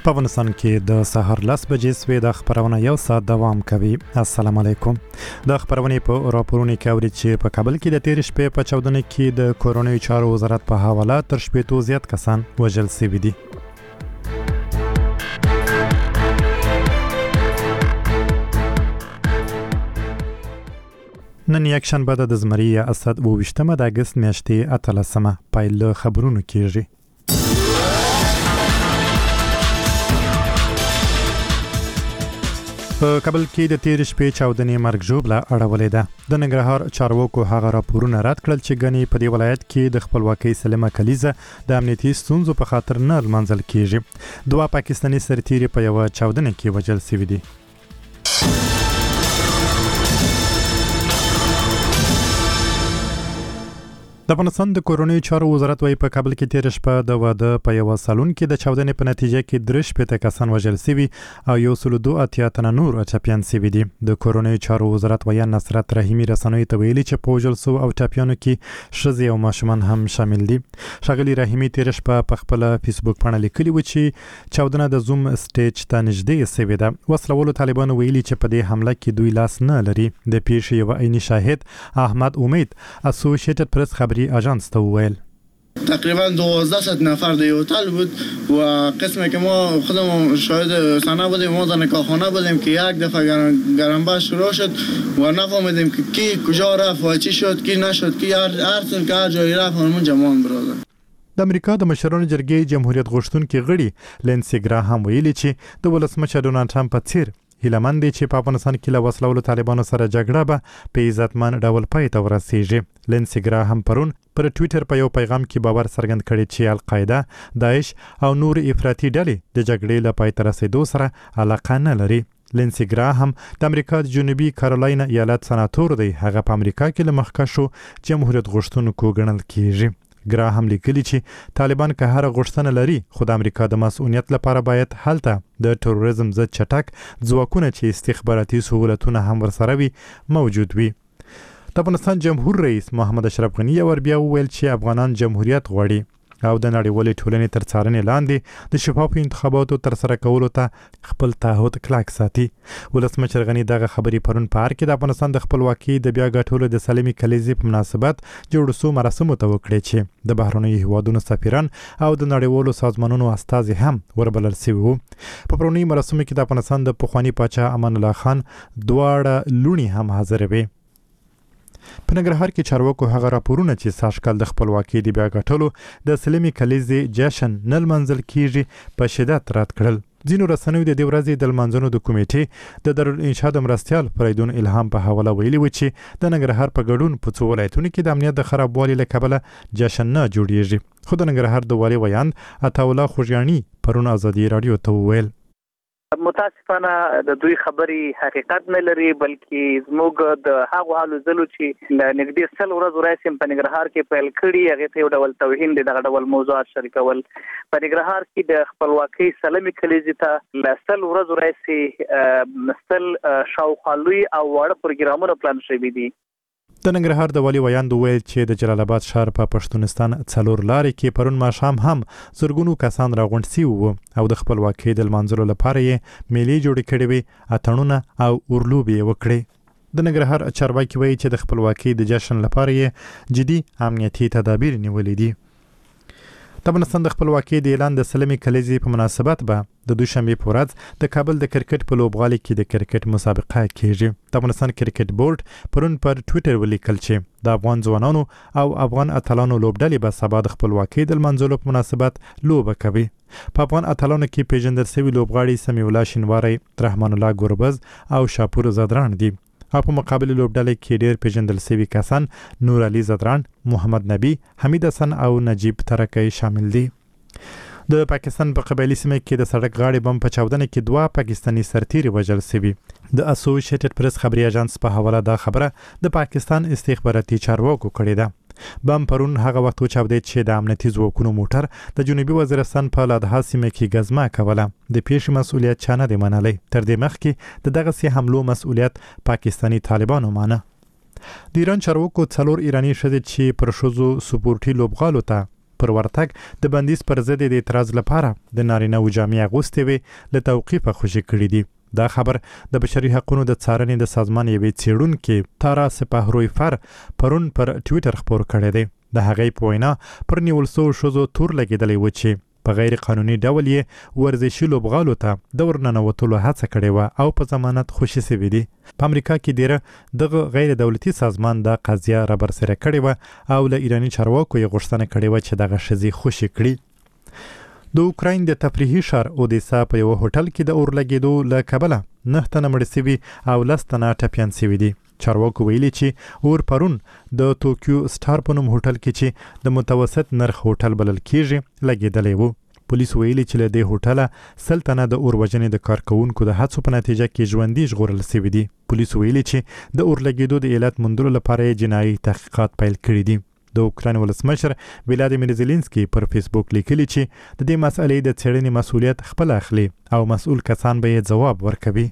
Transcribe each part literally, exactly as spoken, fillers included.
په افغانستان کې د سهار لس بجې سوې د خبرونه یو ساعت دوام کوي. السلام علیکم. د خبرونه په راپورونو کې اوري چې په کابل کې د تیر شپې په چاودنه کې د کورونی چارو وزارت په حواله تر شپېتو زیات کسان وژل شوي دي. نن یک شنبه د زمری اسد اوویشتمه د اگست میاشتې اتلسمه پایل خبرونه کیږي. په کابل کې د تیر شپې چاودنې مرګ ژوبله اړولې ده. د ننګرهار چارواکو هغه راپورونه رد کړل چې ګنې په دې ولایت کې د خپلواکۍ سلمه کلیزه د امنیتي ستونزو په خاطر نه لمانځل کیږي. دوه پاکستاني سرتیري په یوه چاودنه کې وژل شوي دي. د افغانستان د کورونی چارو وزارت وايي په کابل کې تیر شپه د واده په یو سالون کې د چاودنې په نتیجه کې درې شپېته کسان وژل شوي او یو سل دوه اتیا تنه نور ټپیان شوي دي. د کورونی چارو وزارت وايي نصرت رحیمي رسنوي ته ویلي چې په وژل شوو او ټپیانو کې ښځې او ماشومان هم شامل دي. ښاغلي رحیمي تیر شپه په خپل فیسبوک باندې لیکلي و چې چاودنه د زوم سټیج ته نږدې شوې ده. وسلوالو طالبانو ویلي چې په دې حمله کې دوی لاس نه لري. د پیښې یو عیني شاهد احمد امید اسوسییټډ پریس خبری اژانس ته وویل تقریبا دوازده نفر در هتل بود و قسمی که ما خودمون شاهد صحنه بودیم. ما در نکاحخانه بودیم که یک دفعه گرمباش شروع شد و نفهمیدیم که کی کجا رفت و چی شد کی نشد کی هر هر که هر جایی رفت همون جمان برادر. د امریکا د مشرانو جرګې جمهوریت غوښتونکي غړي لینسي ګراهام ویلي چې د ولسمشر ډونالډ ټرمپ په څیر هیلهمند دي چې په افغانستان کې له وسلوالو طالبانو سره جګړه به په عزتمن ډول پای ته ورسیږي. لینسي ګراهام پرون پر ټویټر په یو پیغام کې باور څرګند کړی چې القاعده، داعش او نور افراطي ډلې د جګړې له پای ته رسیدو سره علاقه نه لري. لینسي ګراهام د امریکا د جنوبي کارولاینا ایالت سناتور دی. هغه په امریکا کې له مخکښو جمهوریت غوښتونکو ګڼل کیږي. ګراهام لیکلي چې طالبان که هر غوښتنه لري خو د امریکا د مسؤلیت لپاره باید هلته د تروریزم ضد چټک ځواکونه چې استخباراتي سهولتونه هم ورسره وي موجود وي. د افغانستان جمهور رئیس محمد اشرف غني ور بیا وویل چې افغانان جمهوریت غواړي او د نړیوالې ټولنې تر څارنې لاندې د شفافو انتخاباتو تر سره کولو ته خپل تعهد کلک ساتي. ولسمشر غني دغه خبرې پرون په ارګ کې د افغانستان د خپلواکۍ د بیا ګټلو د سلمي کلیزې په مناسبت جوړ شو مراسمو ته وکړي چې د بهرنیو هیوادونو سفیران او د نړیوالو سازمانونو استازي هم وربلل شوي وو. په پرونی مراسمو کې د افغانستان د پخوانی پاچا امان الله خان دواړه لونی هم حاضر وي. په ننګرهار کې چارواکو هغه راپورونه چې ساشکال د خپلواکۍ د بیا ګټلو د سلمي کلیزې جشن نه لمانځل کیږي په شدت رد کړل. ځینو رسنیو د دې ورځې د لمانځنو د کمیټې د دارالانشا د مرستیال فریدون الهام په حواله ویلي و چې د ننګرهار په ګډون په څو ولایتونو کې د امنیت د خرابوالي له کبله جشن نه جوړیږي. خو د ننګرهار د والي ویاند عطاالله خوږیاڼي پرون ازادي رادیو ته وویل متاسفانه د دوی خبرې حقیقت نه لري بلکې زموږ د هغو حالو زلو چې نږدې سل ورځ ورایسي په ننګرهار کې پیل کړي هغه ته یو ډول توهین دی. دغه ډول موضوعات شریکول په ننګرهار کې د خپلواکۍ سلمي کلیزې ته سل ورځ ورایسي سل شاوخوا لوی او واړه پروګرامونه پلان شوي دي. د ننګرهار د والي ویاند وویل چې د جلال آباد ښار په پښتونستان څلور لارې کې پرون ماښام هم زرګونو کسان راغونډ شوي وو او د خپلواکۍ د لمانځلو لپاره یې میلې جوړې کړې وې، اتڼونه او اورلوبې یې وکړې. د ننګرهار چارواکي وایي چې د خپلواکۍ د جشن لپاره یې جدي امنیتي تدابیر نیولې دي. د افغانستان د خپلواکۍ د اعلان د سلمي کلیزې په مناسبت به د دوشنبې په ورځ د کابل د کرکټ په لوبغالي کې د کرکټ مسابقه کیږي. د افغانستان کرکټ بورډ پرون پر ټویټر ولیکل چې د افغان ځوانانو او افغان اتلانو لوبډلې به سبا د خپلواکۍ د لمانځلو په مناسبت لوبه کوي. په افغان اتلانو کې پیژندل شوي لوبغاړي سمیع الله شینواری، رحمان الله ګوربز او شاپور زدران دي. او په مقابل لوبډلې کې ډېر پیژندل شوي کسان نور علي زدران، محمد نبی، حمید حسن او نجیب ترکی شامل دي. د پاکستان په قبایلی سیمه کې د سړک غاړې بم په چاودنه کې دوه پاکستاني سرتیري وژل شوي. د اسوسییټډ پریس خبري اژانس په حواله دا خبره د پاکستان استخباراتي چارواکو کړې ده. بم پرون هغه وخت وچاودید چې د امنیتي ځواکونو موټر د جنوبي وزیرستان په لادها سیمه کې ګزمه کوله. د پیښې مسؤلیت چا نه دی منلی. تر دې مخکې د دغسې حملو مسؤلیت پاکستاني طالبانو مانه. د ایران چارواکو څلور ایراني ښځې چې پر ښځو سپورټي لوبغالو ته پر ورتګ د بندیز پر ضد د اعتراض لپاره د نارینه و جامې اغوستې وي له توقیفه خوشي کړي دي. دا خبر د بشري حقوقو د څارنې د سازمان یوې څېړونکې تارا سپاهروی فر پرون پر ټویټر خبر کړی دی. د هغې په وینا پر نیول شویو ښځو تور لګېدلی و چې په غیر قانوني ډول یې ورزشي لوبغالو ته د ورننوتلو هڅه کړې وه او په ضمانت خوشي سوي دي. په امریکا کې ډیره دغه غیر دولتي سازمان دا قضیه رابرسېره کړې وه او له ایراني چارواکو یې غوښتنه کړې وه چې دغه ښځې خوشي کړي. د اوکراین د تفریحي ښار اودیسا په یو هوټل کې د اور لګېدو له کبله نه تنه مړه سوي او لس تنه ټپیان سوي دي. چارواکو ویلي چې اور پرون د توکیو سټار په نوم هوټل کې چې د متوسط نرخ هوټل بلل کېږي لګېدلی و. پولیس ویلي چې له دې هوټله سل تنه د اور وژنې د کارکوونکو د هڅو په نتیجه کې ژوندي ژغورل سوي دي. پولیس ویلي چې د اور لګېدو د علت موندلو لپاره یې جنایي تحقیقات پیل کړي دي. د اوکراین ولسمشر ولادیمیر زيلنسکي پر فیسبوک لیکلي چې د دې مسئلې د څېړنې مسؤلیت خپل اخلي او مسؤل کسان به یې ځواب ورکوي.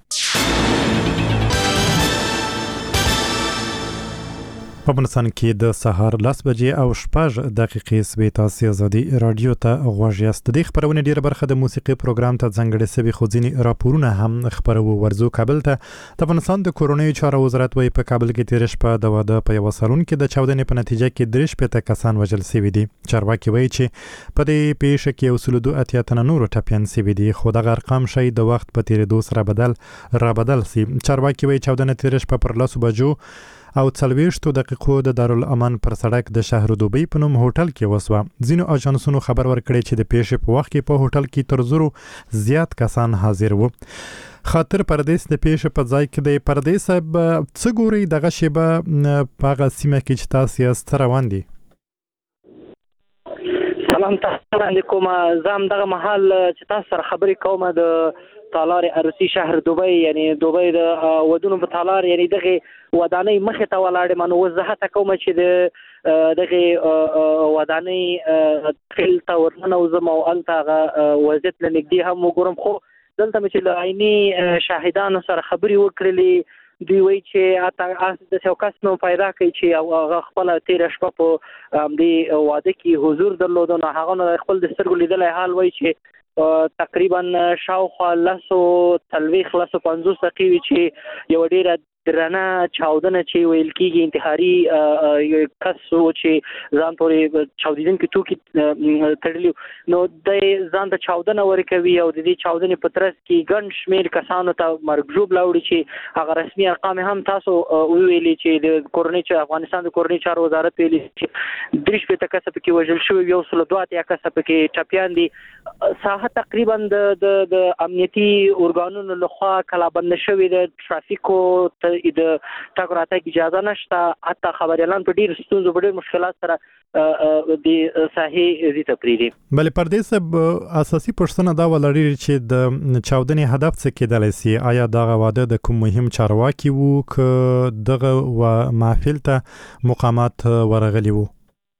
په افغانستان کې د سهار لس بجې او شپږ دقیقې سوي. تاسو ازادي رادیو ته غوږ یاست. د خبرونې ډیره برخه د موسیقي پروګرام ته ځانګړې سوي، خو ځینې راپورونه هم خبرو. ورزو کابل ته د افغانستان د کورونیو چارو وزارت وایي په کابل کې تیر شپه د واده په یو سالون کې د چاودنې په نتیجه کې درې شپېته کسان وژل سوي دي. چارواکي وایي چې په دې پیښه کې یو سل دوه اتیا تنه نور ټپیان سوي دي، خو دغه ارقام شاید د وخت په تیریدو سره بدل را بدل سي. چارواکي وایي چاودنه تیر شپه پر لسو بجو او څلوېښتو دقیقو د دارالامن پر سړک د شهر دوبۍ په نوم هوټل کې وسوه. ځینو اژانسونو خبر ورکړی چې د پیښې په وخت کې په هوټل کې تر زرو زیات کسان حاضر وو. خاطر پردیس د پیښې په ځای کې د پردیس څه ګوري دغه شیبه په هغه سیمه کې چې تاسو یې روان دي؟ سلام تاسو علیکم. زم دغه محل چې تاسو سره خبرې کوم د تالار عروسي شهر دوبۍ، یعنی دوبۍ د ودونو په تالار، یعنی دغه ودانۍ مخې ته ولاړم. نو وضاحت کوم چې د دغه ودانۍ خل ته ورننوزم او الته وضعیت لنږدې هم وګورم. خو دلته مې چې له عیني شاهدانو سره خبرې وکړلې، دوی وایي چې اته د یو کس نوم پیدا کوي چې هغه خپل تیر شپه په دې واده کې حضور درلود. نو هغه نو خپل د سترګو لیدلی حال وایي چې تقریبا شاوخوا لسو څلوېښت لسو پنځوس دقیقې وي چې یوه ډېره درنه چاودنه چې ویل کېږي انتحاري یو کس و چې ځان پورې چاودېدونکي توکي تړلي، نو د ځان ته چاودنه ورکوي او د دې چاودنې په ترڅ کې ګڼ شمېر کسانو ته مرګ ژوبله وړي چې هغه رسمي ارقام هم تاسو وویلي چې د کورنۍ افغانستان د کورنۍ چارو وزارت ویلي چې درې شپېته کسه پکې وژل شوي، یو سل دوه اتیا کسه پکې ټپیان دي. ساحه تقریبا د د امنیتي ارګانونو لخوا کلابند شوې ده. ټرافیکو د تګ راتګ اجازه نشته. حتی خبریالان په ډېر ستونزو په ډېر مشکلات سره د ساحې زی تپریدي. بلې پردیس اساسي پوښتنه دا ولري چې د چاودنې هدف څه کېدلی سي؟ آیا دغه واده د کوم مهم چارواکي وو که دغه محفل ته مقامات ورغلي وو؟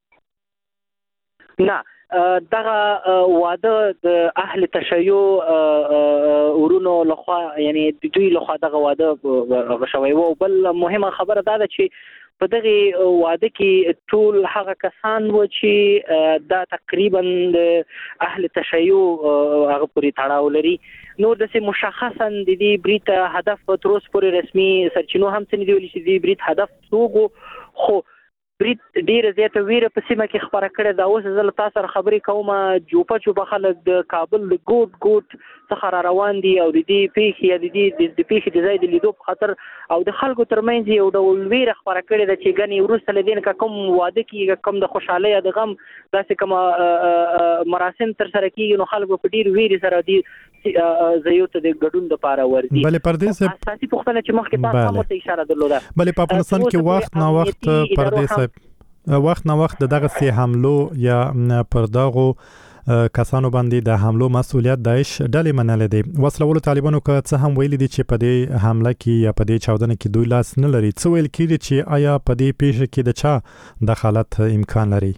نه، دغه واده د اهل تشیع ورونو لخوا، یعنی دوی لخوا دغه واده شوی و. بل مهمه خبره دا ده چې په دغه واده کې ټول هغه کسان و چې دا تقریبا د اهل تشیع هغه پورې تړاو لري. نو داسې مشخصا د دې برید هدف تر اوسه پورې رسمي سرچینو هم څه نه دي ویلي چې د برید هدف څوک و، خو برید ډیره زیاته ویره په سیمه کې خبره کړې ده. اوس زه له تاسو سره خبرې کوم، جوپه جوپه خلک د کابل د ګوټ ګوټ څخه را روان دي او د دې پیښې یا د دې د پیښې د ځای د لیدو په خاطر او د خلکو ترمنځ یو ډول ویره خبره کړې ده چې ګنې وروسته له دې نه کوم واده کېږي، کوم د خوشحالۍ یا د غم داسې کومه مراسم ترسره کېږي، نو خلک په ډېر ویرې سره دې ځایو ته د ګډون دپاره ورځي. بلې پردیس اساسي پوښتنه چې مخکې تاسو هم ورته اشاره درلوده، بلې په افغانستان کې وخت نا وخت پردیس وخت نا وخت دغه سي حملو یا پر دغه کسانو باندې د حملو مسؤلیت داعش ډلې منلې دي. وسلوالو طالبانو که څه هم ویلي دي چې په دې حمله کې یا په دې چاودنه کې دوی لاس نه لري. څه ویل کېږي چې آیا په دې پیښه کې د چا دخالت امکان لري؟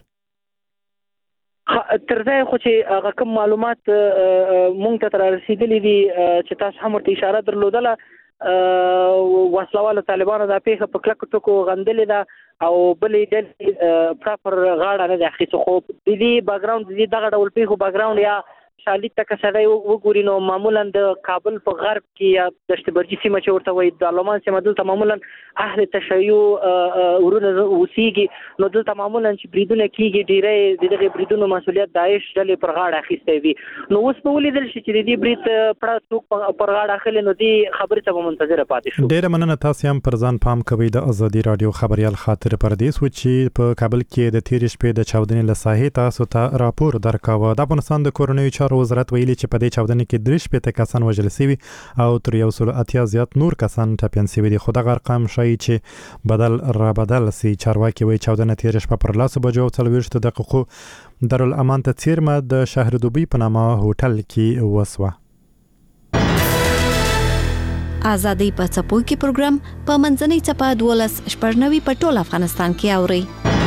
تر ځای خو چې هغه کوم معلومات مونږ ته را رسېدلي دي چې تاسو هم ورته اشاره درلودله، وسلوال طالبانو د پیښه په کلک ټکو غندلې ده او بلې ډلې پراپر غاړه نه ده اخیستې. خو د دې بیکګراوند د دې دغه ډول پیښو بیکګراوند یا شالید ته که سړی وګوري نو معمولا د کابل په غرب کې یا دشت برجي سیمه چې ورته وایي د لومان سیمه دلته معمولا اهل تشیع ورونه اوسېږي نو دلته معمولا چې بریدونه کېږي ډېری د دغې بریدونو مسؤلیت داعش ډلې پر غاړه اخیستی وي. نو اوس به ولیدل شي چې د دې برید پړه څوک پر غاړه اخلي نو دې خبرې ته به منتظره پاتې شو. ډېره مننه. تاسې هم پر ځان پام کوئ. د ازادي راډیو خبریال خاطر پردیس و چې په کابل کې د تېرې شپې د چاودنې له ساحې تاسو ته راپور درکاوه. د افغانستان د کورنیو چارو وزارت ویلي چې په دې چاودنې کې درې شپېته کسان وژل شوي او تر یو سل اتیا زیات نور کسان ټپیان شوي دي. خو دغه ارقام ښایي چې بدل را بدل سي. چارواکي وایي چاودنه تېره شپه پر لسو بجو او څلوېښتو دقیقو دارالامان ته څیرمه د شهر دوبۍ په نامه هوټل کې وسوه. آزادۍ په څپو کې پروګرام په منځنۍ څپه دولس شپږ په ټول افغانستان کې اوري.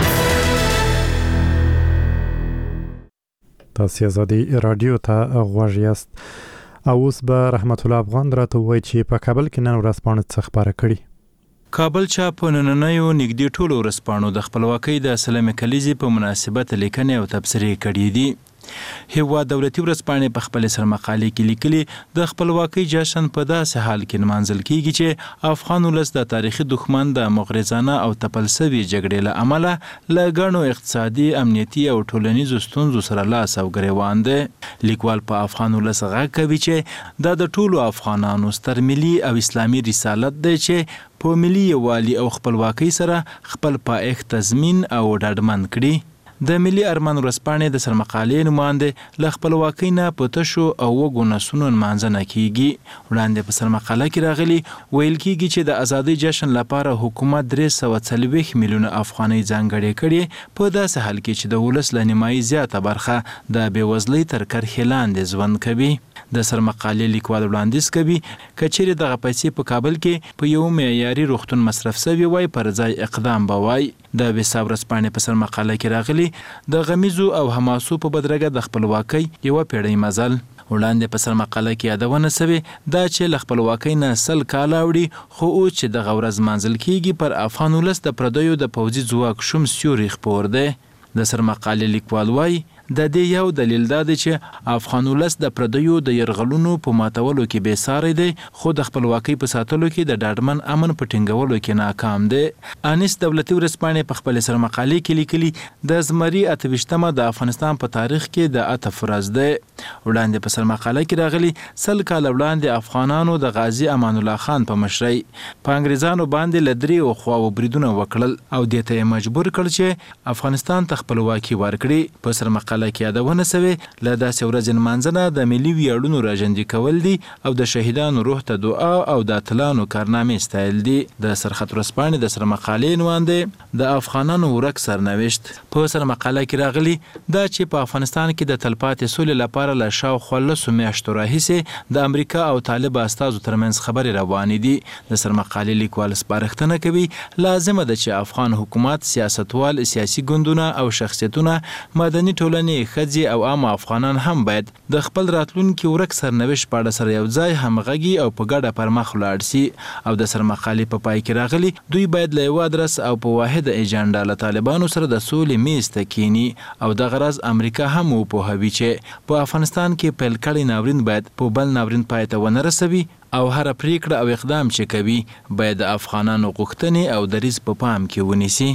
تاسې ازادي راډیو ته غوږ یاست. او اوس به رحمت الله افغان راته ووایي چې په کابل کې نن ورځپاڼو څه خپاره کړي. کابل چاپ په نننیو نږدې ټولو ورځپاڼو د خپلواکۍ د سلمې کلیزې په مناسبت لیکنې او تبصرې کړي دي. هیواد دولتي ورځپاڼې په خپل سرمقالې کې لیکلي د خپلواکۍ جشن په داسې حال کې نمانځل کیږي چې افغان ولس د تاریخي دښمن د مغرضانه او تپل سوي جګړې له امله له ګڼو اقتصادي، امنیتي او ټولنیزو ستونزو سره لاس او ګریوان دی. لیکوال په افغان ولس غږ کوي چې دا د ټولو افغانانو ستر ملي او اسلامي رسالت دی چې په ملي یووالي او خپلواکۍ سره خپل پایښت تضمین او ډاډمن کړي. د ملي ارمان ورځپاڼې د سرمقالې نوماندې له خپلواکۍ نه په تشو او وږو نسونو نمانځنه کیږي. وړاندې په سرمقاله کې راغلي ویل کیږي چې د ازادۍ جشن لپاره حکومت درې سوه څلوېښت میلیونه افغانۍ ځانګړې کړي په داسې حال کې چې د ولس له نیمایي زیاته برخه د بېوزلۍ تر کرښې لاندې ژوند کوي. د سرمقالې لیکوال وړاندیز کوي که چیرې دغه پیسې په کابل کې په یو معیاري روغتون مصرف سوي وای پر ځای اقدام به وای. د وساب ورځپاڼې په سرمقاله کې راغلي د غمیزو او حماسو په بدرګه د خپلواکۍ یوه پیړۍ مزل. وړاندې په سرمقاله کې یادونه سوې دا چې له خپلواکۍ نه سل کاله اوړي خو اوس چې دغه ورځ مانځل کیږي پر افغان ولس د پردیو د پوځي ځواک شوم سیوری خپور دی. د سرمقالې لیکوال وایي د دې یو دلیل دا دی چې افغان ولس د پردیو د یرغلونو په ماتولو کې بې ساری دی خو د خپلواکۍ په ساتلو کې د ډاډمن امن په ټینګولو کې ناکام دی. انیس دولتي ورځپاڼې په خپل سرمقالې کې لیکلي د زمري اته ویشتمه د افغانستان په تاریخ کې د عطف ورځ دی. وړاندې په سرمقاله کې راغلي سل کاله وړاندې افغانانو د غازي امان الله خان په مشرۍ په انګریزانو باندې له دریو خواوو بریدونه وکړل او دې ته یې مجبور کړ چې افغانستان ته خپلواکي ورکړي. په سرمقاله کې یادونه سوې له داسې ورځې نمانځنه د ملي ویاړونو راژوندي کول دي او د شهیدانو روح ته دعا او د اتلانو کارنامې ستایل دي. د سرخط ورځپاڼې د سرمقالې نوماندې د افغانانو ورک سرنوشت په سرمقاله کې راغلي دا چې په افغانستان کې د تلپاتې سولې لپاره له شاوخوا لسو میاشتو راهیسې د امریکا او طالب استازو ترمنځ خبرې روانې دي. د سرمقالې لیکوال سپارښتنه کوي لازمه ده چې افغان حکومت، سیاستوال، سیاسي ګوندونه او شخصیتونه، مدني ټولنې، ښځې او عام افغانان هم باید د خپل راتلونکي ورک سرنوشت په اړه سره یو ځای همغږي او په ګډه پر مخ ولاړ سي. او د سرمقالې په پای کې راغلي دوی باید له یوه ادرس او په واحده ایجنډا له طالبانو سره د سولې میز ته کینی او دغه راز امریکا هم وپوهوي چې په افغانستان کې پیل کړی ناورین باید په بل ناورین پای ته ونه رسوي او هر پریکړه او اقدام چې کوي باید د افغانانو غوښتنې او دریځ په پام کې ونیسي.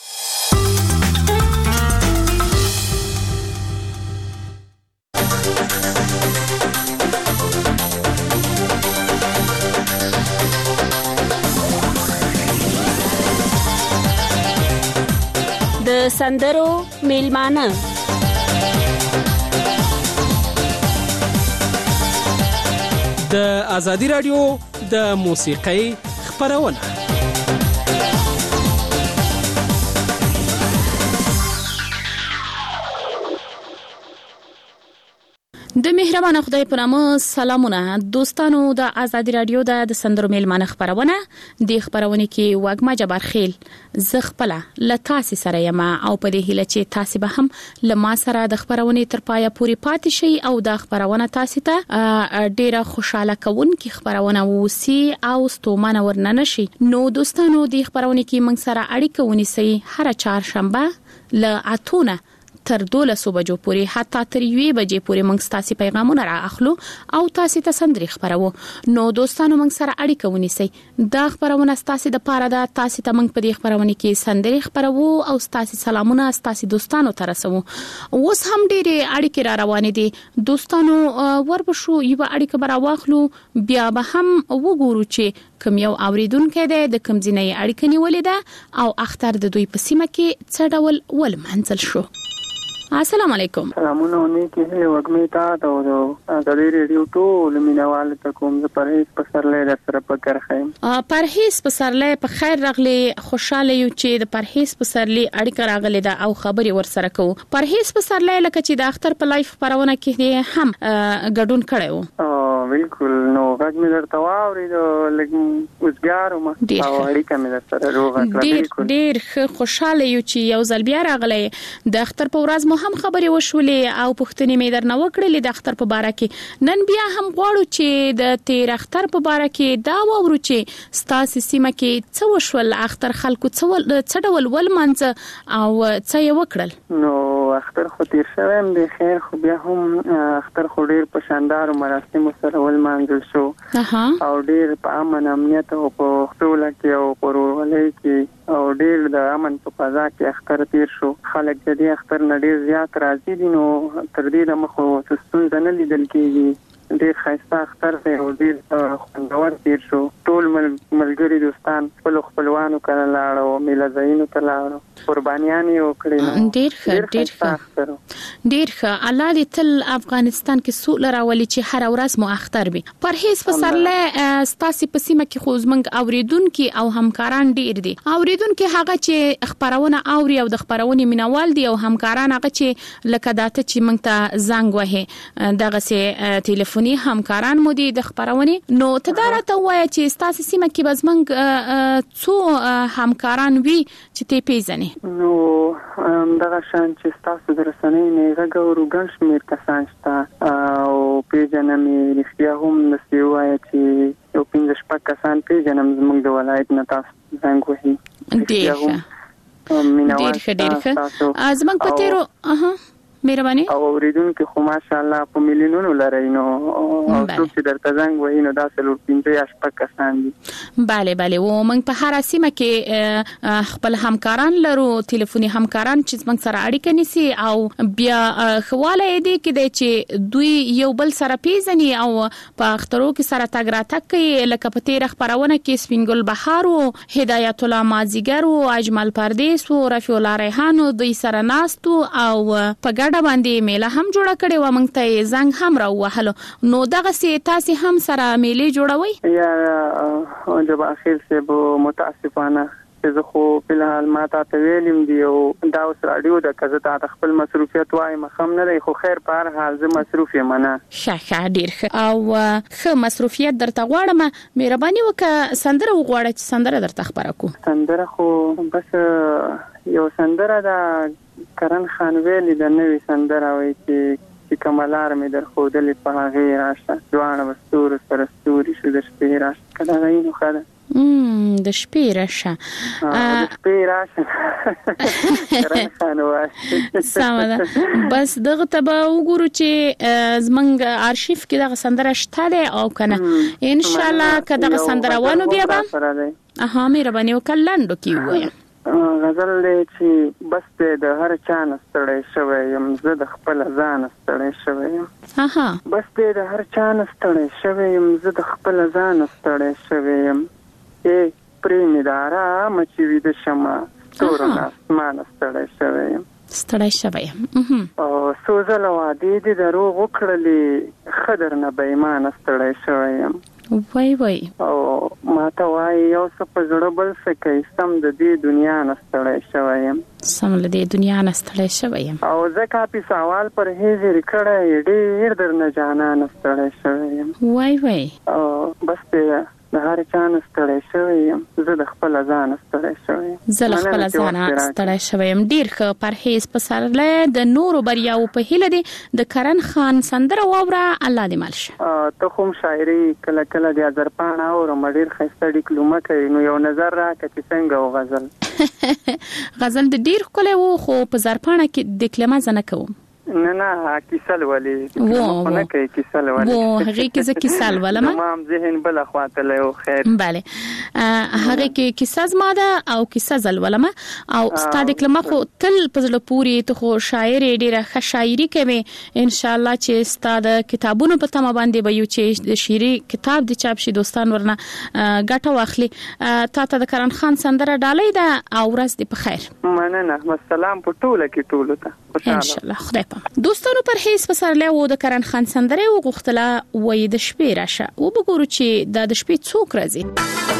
د سندرو میلمانه د ازادي راډیو د موسیقۍ خپرونه. د مهربان خدای په نامه سلامونه دوستانو. د آزادي رادیو د سندرو میلمانه خبرونه د خبرونه کې واګما جبار خیل ز خپل لتاسي سره یم او په دې هیله چې تاسو به هم لما سره د خبرونه تر پایه پوری پاتې شي او د خبرونه تاسو ته ډیره خوشاله کوونکی خبرونه وسی او ستومانه ورننه شي. نو دوستانو د خبرونه کې موږ سره اړیکه ونیسئ هر چهارشنبه ل اتونه تر دولسو بجو پورې حتی تر یوې بجې پورې موږ تاسو پیغامونه را اخلو او تاسو ته سندري خبرو. نو دوستانو موږ سره اړیکه ونیسئ. دا خبرونه تاسو د پاره ده، تاسو ته موږ په دې خبرونه کې سندري خبرو او تاسو سلامونه تاسو دوستانو ته رسو. اوس هم ډېرې اړیکې را روانې دي دوستانو، وربشو یو اړیکه برا واخلو بیا به هم وګورو چې کوم یو اوریدونکو دی د کوم ځینې اړیکه نیولې ده او اختر د دوی په سیمه کې څه ډول ول منځل شو. السلام علیکم. سلامونه نیکی هله وګمې تا ته او د ریډیو ټول مینوال ته کوم زه پرهیز په سرلې در سره پکر خایم. پرهیز په سرلې په خیر راغلی، خوشاله یو چې د پرهیز په سرلې اړیکه راغلی ده او خبري ور سره کوو. پرهیز په سرلې لکه چې د اختر په لایف پرونه کې هم ګډون کړو. او بالکل نو غږ مې درته واوري د لګ وزګار ما او اړیکه مې در سره روغه کړه. ډېر خوشاله یو چې یو ځل بیا راغلی د اختر په ورځ هم خبري وشولې او پښتنې مې درنه وکړلې د اختر په باره کې. نن بیا هم غواړو چې د تیر اختر په باره کې دا وورو چې ستاسو سیمه کې څه وشول، اختر خلکو څه ډول ول منځ او څه یې وکړل. نو اختر خو تیر شوم د خیر، خو بیا هم اختر خو ډیر په شاندار مراسم سره ول منځل شو او ډیر په امن امنیت او په خپل کې او پرولې کې او ډیر د امن په فضا کې اختر تیر شو. خلک د دې اختر نه ډیر زیات راځي دي، نو تر دې د مخو ستونزه نه لیدل کېږي. ډیر ښایسته اختر دی او ډیر خوندور تیر شو. ټول ملګري دوستان خپل خپلوانو کړه لاړو، میله ځایونو ته لاړو، قربانیان یې وکړې. ډیر ښه ډیر ښه ډیر ښه. الله دې تل افغانستان کې سوله راولي چې هر ورځ مو اختر وي. پرهیز په سرلې ستاسو په سیمه کې خو زمنګ اوریدونکو او همکاران ډیر دي. اوریدونکو هغه چې خبرونه اوري او د خبرونه مینوال دي او همکاران هغه چې لکه داته چې موږ ته زنګ وهي دغه سه ټلیفوني همکاران مو دي د خبرونه. نو تدارا ته وایي چې ستاسو سیمه کې بزمنګ څو همکاران وي چې ته پیژنې. نو دغه شان چې تاسو درسنې نه غوړو ګڼ شمیر کسان شته او پیژنم رښتیا هم نسی وایي چې یو پنځه شپږ کسان پیژنم زموږ د ولایت نه تاسو زنګ وهي. ډیر ډیر ډیر زموږ په تیرو اها مهرباني او اوریدونکو خو ماشاءالله په ملیونونو لري. نو او څوک چې درته زنګ وایي نو دا څلور پنځه یا شپږ کسان دي. bale bale و موږ په هر سیمه کې خپل همکاران لرو، ټلیفوني همکاران چې موږ سره اړیکه نیسي او بیا خواله دې کې چې دوی یو بل سره پیژني او په اخترو کې سره تګ راتګ کوي. لکه په تیر خبرونه کې سپینګل بهار او هدایت الله مازیګر او اجمل پردیس او رفیع الله ریحان دوی سره ناستو او په ګډه باندې میله هم جوړه کړې و. موږ ته زنګ هم راوهلو. نو دغه سي تاسو هم سره میله جوړوي؟ یا جب اخر سے بو متاسفانه زه خو په الحال ما ته ویلم دی او دا اوس رادیو د کزه ته خپل مصروفیت وای مخم نه دی، خو خیر په هر حال زه مصروف یم نه. ښه ډیر ښه او ښه مصروفیت درته غواړم. مهرباني وکړه سندره وغواړه چې سندره درته خبره کو. سندره خو بس یو سندره دا کرن خان ویلی د نوې سندره وای چې چې کمالار مې در خودلې په هغه راشه دوانه وستور سره ستوري شو د شپې راشه کله غوینو خاله امم د شپې راشه د شپې راشه کرن خان وای سمه بس دغه ته به وګورو چې زمنګ آرشیف کې دغه سندره شته ده او کنه ان شاء الله که دغه سندره ونه بیا به اها مې ربانه وکړلندو کې وای غزل دې چې بس دې د هر چا نستړی شوی یم زه د خپل ځان نستړی شوی یم. اها بس دې د هر چا نستړی شوی یم زه د خپل ځان نستړی شوی یم. ای پریمدارا مچې وې د شمع ستورو اسمان نستړی شوی یم. ستړی شوی یم او سوزل وادي دې دروغ وکړلې خدر نه بېمان نستړی شوی یم. وای وای او ماته وای یو څه په زړه بل څه کوي سم د دې دنیا نستړی شوم سم له دې دنیا نستړی شوم او ځکه په سوال پر هیڅ ریکړه ډېر درنه جانا نستړی شوم وای وای او بس ته د هر چا نستړی شوم زه د خپل ځان نستړی شوم زه له خپل ځان نستړی شوم ډیر ښه پرهیز په سره د نورو بریاو په هیله دي د کرن خان سندره واوره الله دې مالشه ته کوم شاعري کله کله د ازرپان او مډیر خسته ډیکلومه کوي نو یو نظر راکړه چې څنګه و غزل غزل د ډیر کله وو خو په زرپانه کې د کلمه زنه کوم نه نه کیسل ولی وو نه کوي کیسل ولی وو هغه کې ز کیسل ولما تمام ذهن بل خواته له خیر bale هغه کې کیسه زماده او کیسه زل ولما او استاد کلمه خو تل پزله پوری ته خو شاعر ډیره ښه شاعري کوي ان شاء الله چې استاد کتابونو په تمه باندې به یو چې د شيري کتاب د چاپ شي دوستان ورنه ګټه واخلي تا ته د کرن خان سندره ډالۍ ده او ورځ دې په خیر مننه السلام په ټوله کې ټوله ته ان شاء الله خدای دوستانو پر هیڅ پسرله و د کرن خان سندره و غختله وې د شپې راشه و بګورو چې د شپې څوک راځي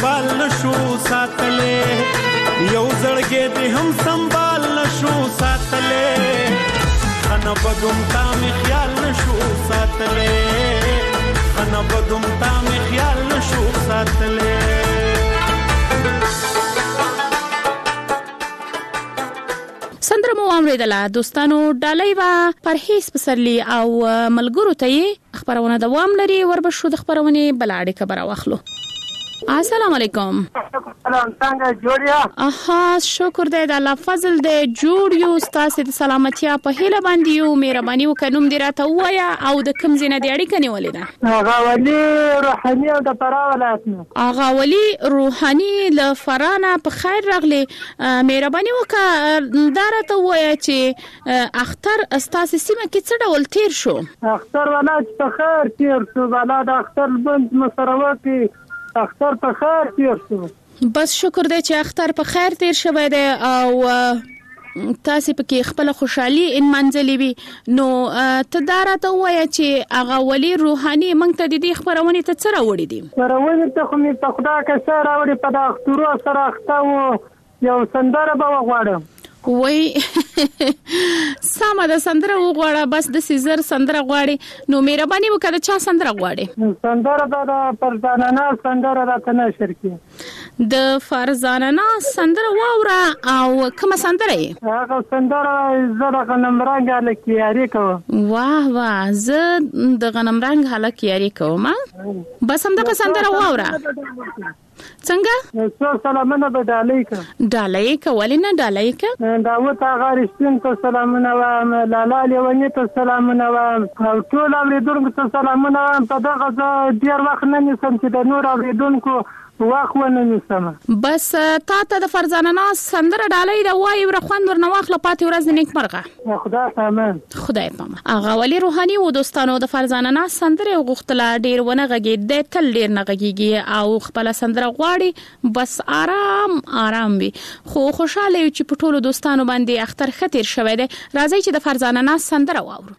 دیوال نشو ساتلې یو زړګې دې هم سنبال نشو ساتلې خنا بدوم تا می خیال نشو ساتلې خنا بدوم تا می خیال نشو ساتلې سندره مو اوریدله دوستانو. ډالۍ وا پرهیز پسرلی او ملګرو ته خبرونه دوام لري. وربشو د خبرونه بلاړې خبره واخلو. السلام علیکم. سلام څنګه جوړیا؟ اها شکر دې د الله فضل دې جوړ یو. ستاسو د سلامتیا په هیله باندې یو. مهرباني وکړم دې راته وایا او د کوم ځای نه دې اړیکه نیولې ده؟ اغا ولی روحاني او د فراه ولایت نه. اغا ولی روحاني له فرانه په خیر راغلي. مهرباني وکړه دا راته وایا چې اختر ستاسو سیمه کې څه ډول تیر شو؟ اختر ولایت په خیر تیر شو. والا د اختر بند مسرواتي اختر په خیر تیر شو. بس شکر دی چې اختر په خیر تیر شوی دی او تاسو پکې خپل خوشحالي ان منځلې وي. نو ته دا راته وایې چې اغا ولی روحاني موږ ته د دې خبرونه ته څه راوړي دي؟ خبرونه ته خو مې په خدا کې څه راوړي په د اخترو سره اخته وو یو سندره به وغواړم. وای ساما د سندره وغواړه بس د سیزر سندره غواړي. نو مهرباني وکړه چا سندره غواړي؟ سندره د فرزانه سندره راته نشر کی د فرزانه سندره واوره او کومه سندره یې؟ هغه سندره زړه غنمرنګ الک یاري کوم. واه واه زه د غنمرنګ الک یاري کوم. بس هم د سندره واوره. څنګه؟ څو سلامونه به ډالۍ ک. ډالۍ کولې نه ډالۍ ک. دا وته غارشتین ته سلامونه وایم، لالا لیونی ته سلامونه وایم او ټول اوریدونکو ته سلامونه وایم. په دغه ډیر وخت نه نسم چې د نور اوریدونکو واخ ونه نسم. بس تا ته د فرزانه سندره ډالۍ دا وای ورخوان ورنه واخله پاتې ورځ نیک مرغه. خدای پامان. خدای پامان. اغا ولی روحاني و دوستانو د فرزانه سندره غوښتله ډیر ونه غږی د تل ډیر نه غږیږي او خپل سندره غواړي. بس آرام آرام وي خو خوشاله یو چې په ټولو دوستانو باندې اختر خطر شوی دی. راځي چې د فرزانه سندره واورو.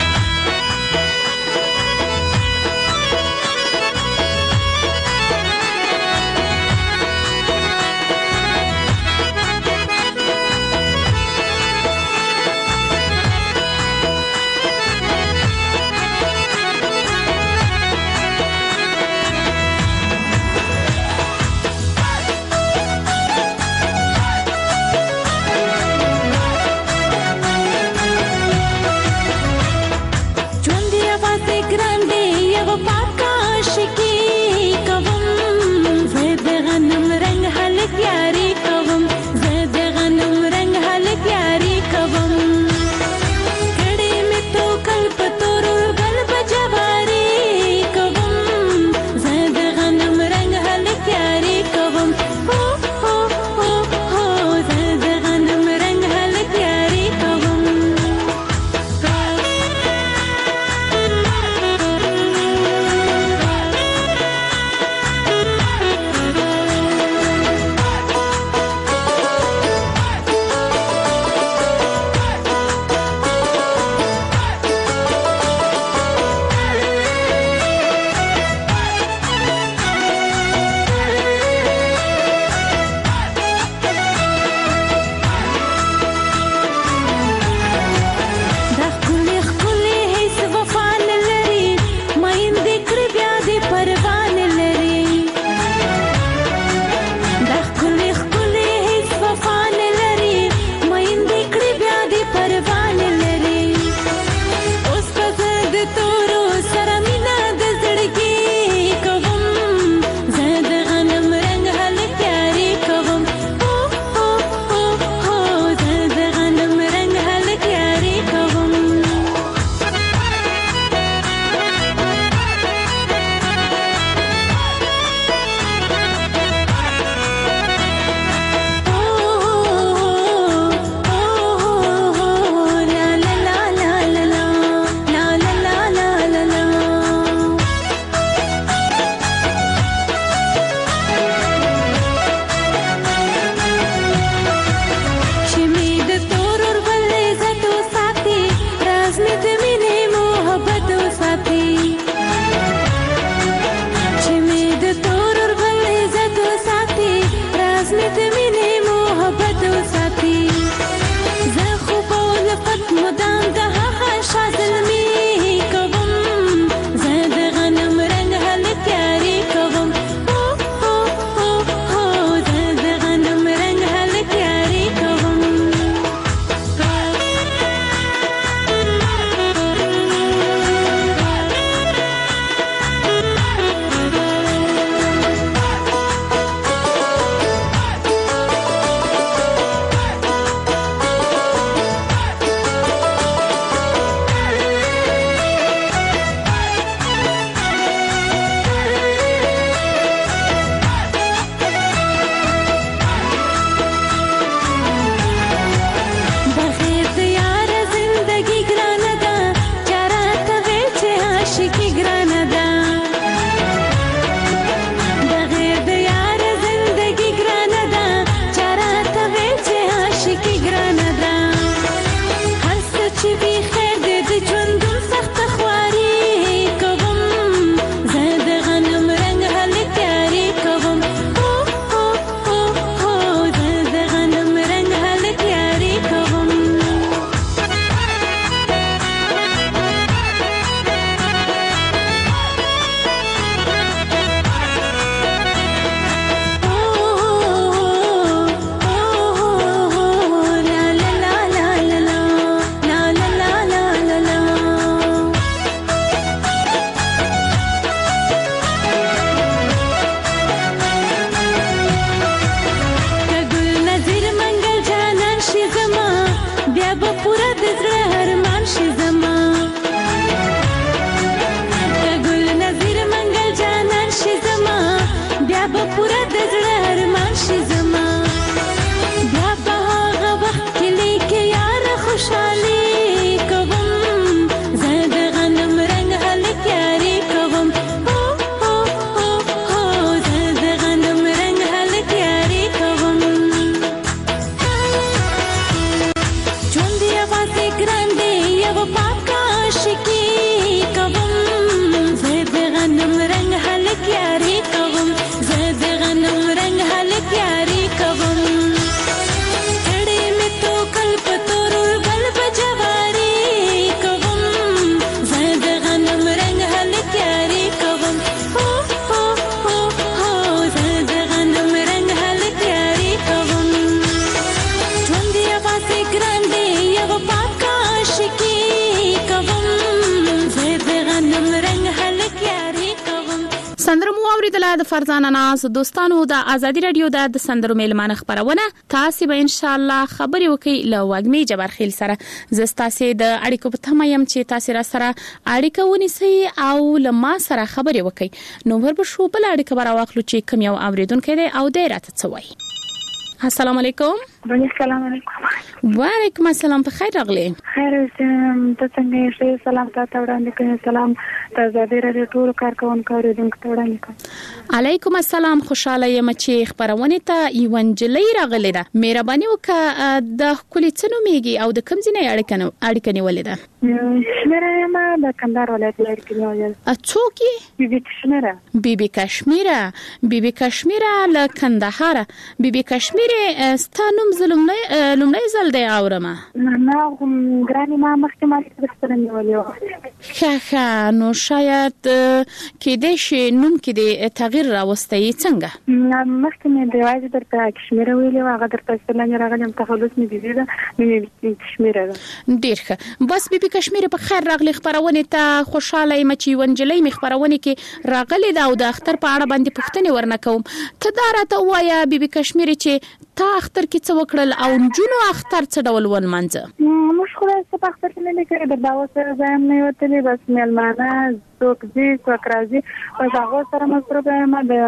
اوریدله د فرزانه ناز دوستانو د ازادي رادیو د سندرو میلمانه خبرونه تاسو به ان شاء الله خبري وکي له وګمي جبرخیل سره زستاسي د اړیکو په تمه يم چې تاسو را سره اړیکه ونیسئ او له ما سره خبري وکي نو وربه شو بل اړیکه برا واخلو چې کوم یو اوریدونکو دی او د راته څوي. السلام علیکم. السلام علیکم. وعلیکم السلام. په خیر راغلی. خیر اوسم. ته څنګه یې؟ سلام تاسو وړاندې کوم. سلام تاسو د رادیو ټول کارکونکو اوریدونکو ته وړاندې کوم. علیکم السلام. خوشاله یم چې خبرونه ته ایونجلی راغلی ده. مهرباني وکړه د کلی څنو میږي او د کوم ځای اړیکنه اړیکنه ولې ده؟ شمیره ما د کندهار ولایت اړیکنه ولې. اڅوکي؟ بیبي کشمیره. بیبي کشمیره. بیبي کشمیره له کندهار. بیبي کشمیره ستانوم زلمنه لمنه زل دی اورما. نه ګرانی ما مخکې ما درسره نیولې. ښه ښه نو شاید کې د شي نوم کې د تغییر راوستي څنګه؟ مخکې مې د وایي درته کشمیره ویلې هغه درته ستنه راغلم تخلص مې دي ده مې کشمیره. ډیر ښه. بس بیبي کشمیره په خیر راغلی خبرونه ته خوشاله یم چې ونجلې مې خبرونه کې راغلی دا او د اختر په اړه باندې پوښتنه ورنکوم. ته دا راته وایا بیبي کشمیره چې تا اختر کې څه وکړل او جنو اختر څه ډول ون منځه؟ موږ خو څه په اختر کې نه لیکل د داوود سره ځم نه وتلې بس میلمانه څوک دې څوک راځي او هغه سره مصروفه ما د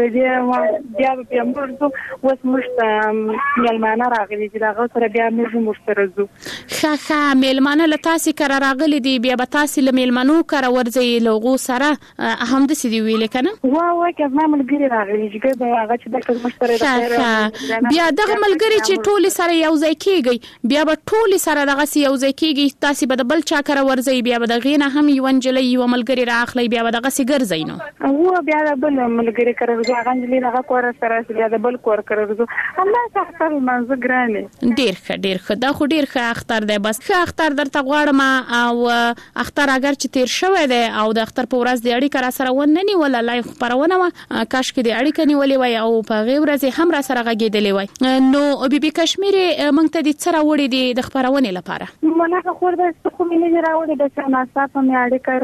دې بیا بیا موږ اوس موږ میلمانه راغلي چې هغه سره بیا موږ مشترکو. ښه ښه میلمانه له تاسو کره راغلي دي بیا به تاسو له میلمنو کره ورځي لوغو سره هم د سې دی ویل کنه؟ وا وا که ما ملګری راغلي چې دا هغه چې د مشترک بیا دغه ملګری چې ټول سره یو ځای کیږي بیا به ټول سره دغه یو ځای کیږي تاسو به د بل چا کره ورځي بیا به د غینه هم یو انجلې یو ملګری راخلی بیا به دغه سي ګرځي نو او بیا د بل ملګری کره ورځي هغه انجلې هغه کور سره بیا د بل کور کره ورځي الله تاسو منځ ګرانه. ډیر ښه ډیر ښه دا خو ډیر ښه اختر دی بس ښه اختر درته غواړم او اختر اگر چې تیر شوی دی او د اختر په ورځ د اړیکه را سره ونني ولا لایف خبرونه و کاش کې د اړیکه نیولې وای او په غیر ورځ هم را سره غږیدلې وای. نو بیبي کشمیره مونږ ته د څه راوړې دي د خبرونه لپاره؟ مونږه خو د څه مې نه راوړې د څه ناسا په مې اړیکه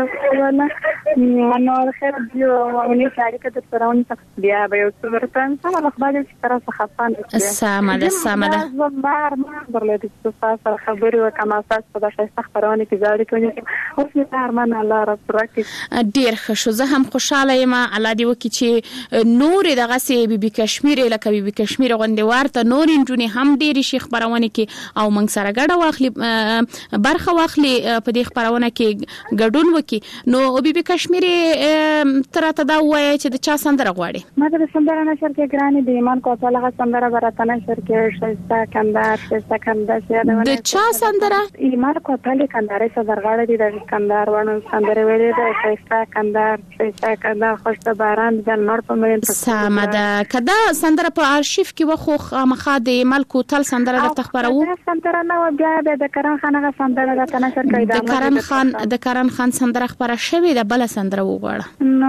راوړله نو خیر دی او نه اړیکه د سراونه بیا به یو څه ورته سم خبرې چې تر څه خپان سمه ده سمه ده زمار ما درلې د څه خبرې او کما اساس په دغه خبرونه کې ځاړي کوي او چې ارمان الله رب راکړي. ډیر ښه شو زه هم خوشاله یم الله دې وکړي چې نور دغه سي بیبي کشمیره لکه بیبي کشمیره غونډه ورته نور انجونی هم ډیر شي خبرونه کې او موږ سره ګډه واخلي برخه واخلي په دې خبرونه کې ګډون وکړي. نو بیبي کشمیره تر ته دا وایي چې د چا سندره غواړي؟ ما د سندره نشر کې ګراني د ایمان کوتل هغه سندره برته نشر کې شستا کندهار شستا کندهار د چا سندره؟ ایمان کوتل کندهار سندرغاړي دي د کندهار ونه سندره ویلې ده شستا کندهار شستا کندهار خوشته باران د نور په مېن سمه ده کدا سندره په ارشیف کې وخو مخه د ایمان کوتل سندره د تخبرو سندره نو بیا د کرن خان هغه سندره د تنشر کې د کرن خان د کرن خان سندره خبره شوې د بل سندره وغواړه نو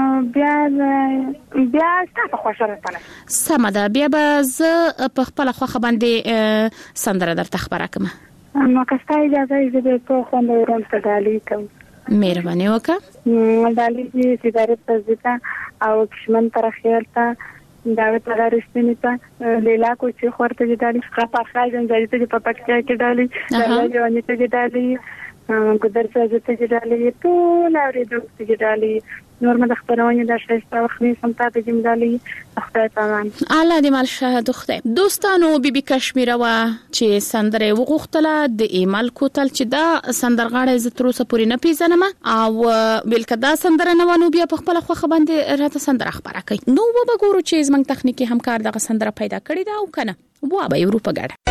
بیا بیا تاسو خوشاله پاله سمه ده بیا به ز په خپل خوخه باندې سندره در تخبره کوم. نو کستا اجازه یې د په خوند ورم تدالی کوم. مهرباني وکړه. دالی چې ادارې ته او کشمن تر خیال ته دا ته رښتینی ته لیلا کو چې خورته دي دالي ښه په خاجن ځای ته په پکې کې دالي دا یو ته دالي ګدر څه ته دالي ټول اورېدو ته دالي نور ما د خبرونه د شایسته وخت سم ته د جمدالي خدای پامان الله دې مال شهادت خدای. دوستانو بیبي کشمیره وا چې سندره وغوښتله د ایمال کوتل چې دا سندرغاړی ز تر اوسه پورې نه پیژنم او بلکې دا سندره نه ونه بیا په خپل خوخه باندې راته سندره خبره کوي. نو وبګورو چې زمنګ تخنیکی همکار دغه سندره پیدا کړی دا او کنه و به یورو په ګډه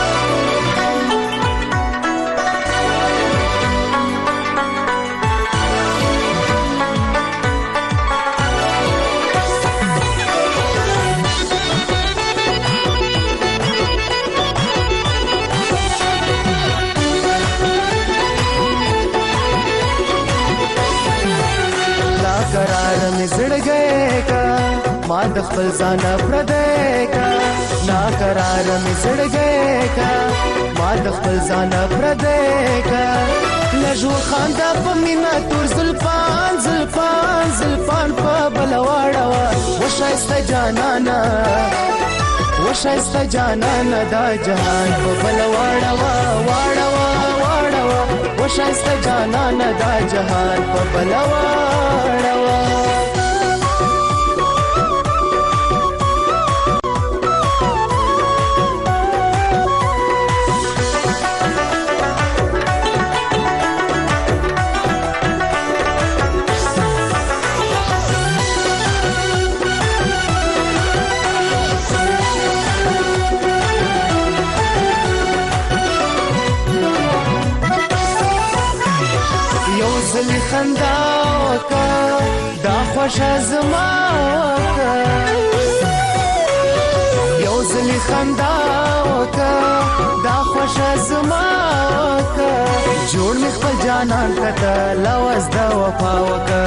करार में जड़ गए का माँ दखल जाना प्रदय का ना قرار مې زړګی کا ما د خپل ځان پردی کا لژو خاندا په مینا تور زلفان زلفان زلفان په بلواړه و شایسته جانانا و شایسته جانانا دا جهان په بلواړه و واړه و واړه و شایسته جانانا دا جهان په بلواړه و زلی خندا وکا دا خوش زما وکا یو زلی خندا وکا دا خوش زما وکا جوړ مې خپل جانان کته لوز دا وفا وکا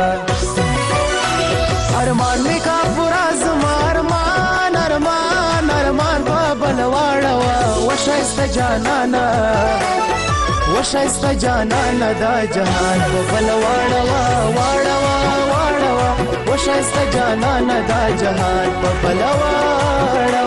ارمان مې کا پورا زما ارمان ارمان ارمان بابل واړه و شایسته جانانا و شایسته جانانا دا جهان په بل واړه واړه واړه و شایسته جانانا دا جهان په بل واړه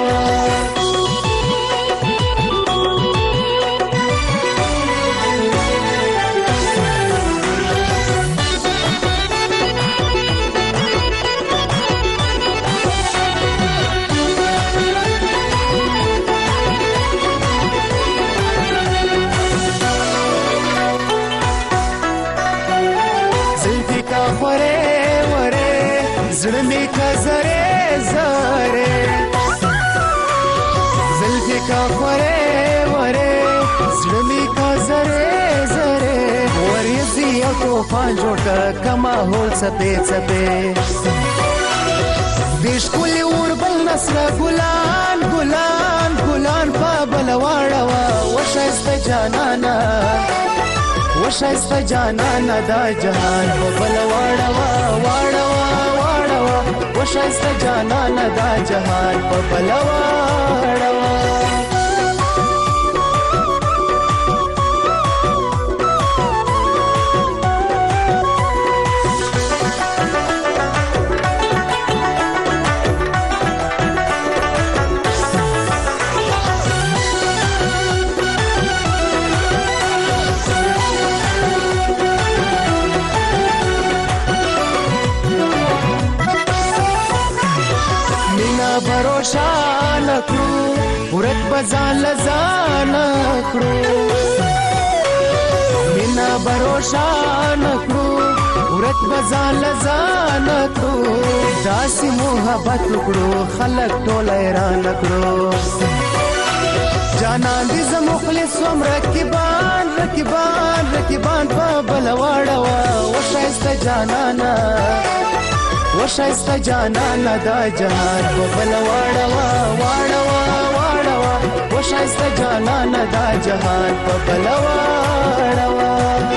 زړه می کا زره زره زلفی کا خوره وره زړه می کا زره زره ورېزي او طوفان جوړ کما هول سپې سپې دیش کلی اور بل نسل ګلان ګلان ګلان په بل واړه و شایسته جانانا و شایسته جانانا دا جهان په بل واړه واړه و شایسته جانانا دا جهان په بل واړه بروشان کړو ورت بزان لزان کړو مینا بروشان کړو ورت بزان لزان کړو داسې محبت کړو خلک ټول حیران کړو جانان دې زمو مخلص وم رکبان رکبان رکبان په بل واړه و شایسته جانانا و شایسته جانانا دا جهان په بل واړه واړه واړه و شایسته جانانا دا جهان په بل واړه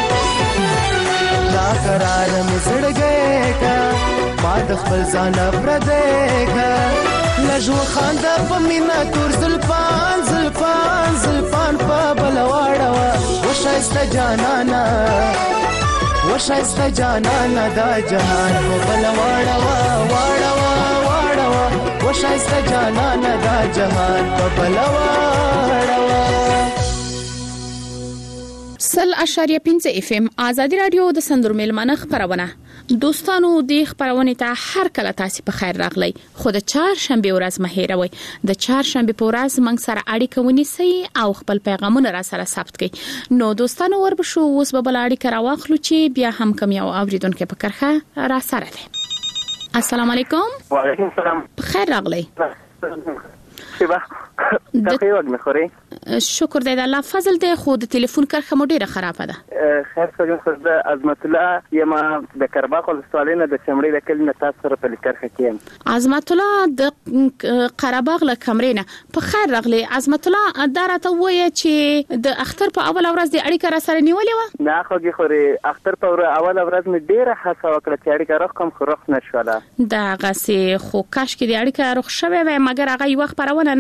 دا قرار مې زړګی کا ما د خپل ځان پردی کا لژو خاندا په مینا تور زلفان زلفان زلفان په بل واړه و شایسته جانانا و شایسته جانانا دا جهان په بل واړه واړه واړه و شایسته جانانا دا جهان په بل واړه سل اشاریه پنځه اف ام آزادی رادیو د سندرو ملمنه خبرونه دوستانو د خبرونه ته هر کله تاسو په خیر راغلی خو د چهار شنبه ورځ مهیروي د چهار شنبه په ورځ موږ سره اړیکه ونیسئ او خپل پیغامونه را سره ثبت کړئ نو دوستانو وربشو اوس به بل اړیکه راواخلو چې بیا هم کوم یو اوریدونکو په کرخه را سره ده السلام علیکم وعلیکم السلام خیر راغلی شبا تاسو یو غمخوري شکر دی الله فضل دی خو د ټلیفون کرخه مو ډیره خرابه ده خیر څنګه خو د عظمت الله یم د کرباخ ولسوالینه د چمړې د کلینه تاسو سره په کرخه کې عظمت الله د قرباغ له کمرینه په خیر راغلی عظمت الله دراته وایي چې د اختر په اول ورځ د اړیکه را سره نیولې و نه خوږي خوري اختر په اول ورځ مې ډیره هڅه وکړه چې اړیکه روخ کوم خو روخ نشوله دا غسي خو کاش کې د اړیکه روخ شوه و مګر هغه یو خبرونه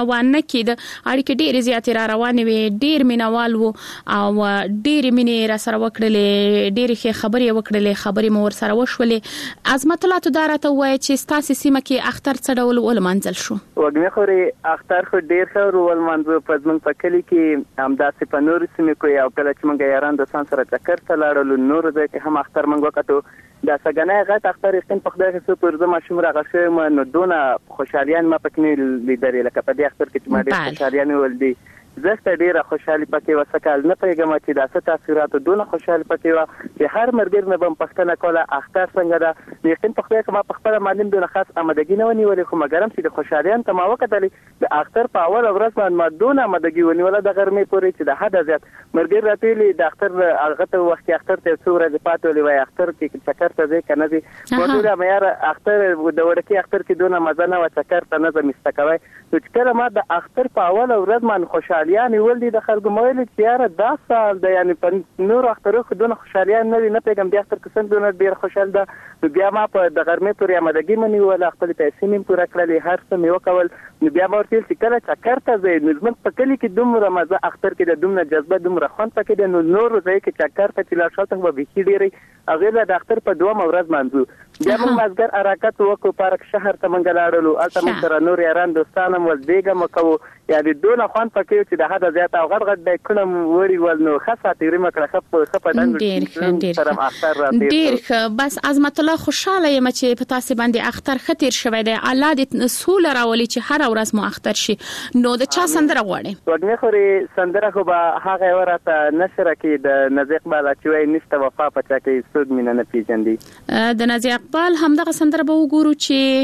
روان نه کید اړیکې ډېر زیات را روان وي ډېر مینوال وو او ډېر مینې را سره وکړلې ډېر ښه خبرې وکړلې خبرې مو ور سره وشولې عظمت الله تو دارته وای چې ستاسو سیمه کې اختر څه ډول ول منځل شو وګمه خوري اختر خو ډېر ښه ول منځو په ځمن په کلی کې همداسې په نور سیمه کې او کله چې موږ یاران د سان سره چکر ته لاړو نور ځای کې هم اختر موږ وکړو دا څنګه غټ اختر یې په خدای کې سپور زما شمره غشه نو دونه خوشالیان ما پکې لیدل لکه په دې اختر کې چې ما ډېر خوشالیان ولدي زه ډیره خوشحالي پکې وسکل نه پیغام چې دا څه تاثیرات دونه خوشحالي پکې و چې هر مرګر نه بم پښتنه کوله اختر څنګه دا یقین په خپل ما په خپل معلم دونه خاص آمدګي نه ونیولې خو مګرم چې د خوشحالیان ته ما وکړل د اختر په اول ورځ باندې ما دونه آمدګي ونیول د غرمې پورې چې د حد زیات مرګر راتلې د اختر هغه ته وخت اختر ته څو ورځې پاتولې وای اختر کې چکر ته ځې کنه دي ورته ما یار اختر د وړکی اختر کې دونه مزه نه و چکر ته نه زمستکوي نو چې کله ما د اختر په اول ورځ باندې خوشحالیان ولدي د خلکو مویل چې یاره دا سال د یعنی په نور اخترو خدونه خوشالیان نه نه پیغام د اختر کسان دونه ډیر خوشاله ده نو بیا ما په د غرمې پورې آمدګي منی ولا خپل پیسې مې پوره کړلې هر څه مې وکول نو بیا مې ورته چې کله چکر ته ځې نو زموږ په کلی کې دومره مزه اختر کې د دومره جذبه دومره خوند پکې ده نو نور ځای کې چکر ته چې لا شاته به بيخي ډېری هغه د اختر په دوه ورځ منځو بیا موږ مازګر حرکت وکړو پارک شهر ته منګ لاړو البته موږ سره نور یاران دوستانم ول بیګم کوو یعنی دونه خوان پکې چې د حد زیات او غړ غړ د کړم وړي ول نو خاصه تیرې مکړه خپ خپ دند سره اختر را ډیر بس عظمت الله خوشاله یم چې په تاسو باندې اختر خطر شوی دی الله دې سهول راولي چې هر ورځ مو اختر شي نو د چا سندره غواړي وګمه خوري سندره خو به هغه ورته نشره کې د نزیق بالا چې نشته وفا پچا کې سود مینه نه پیژندې د نزیق بال همدغه سندره به وګورو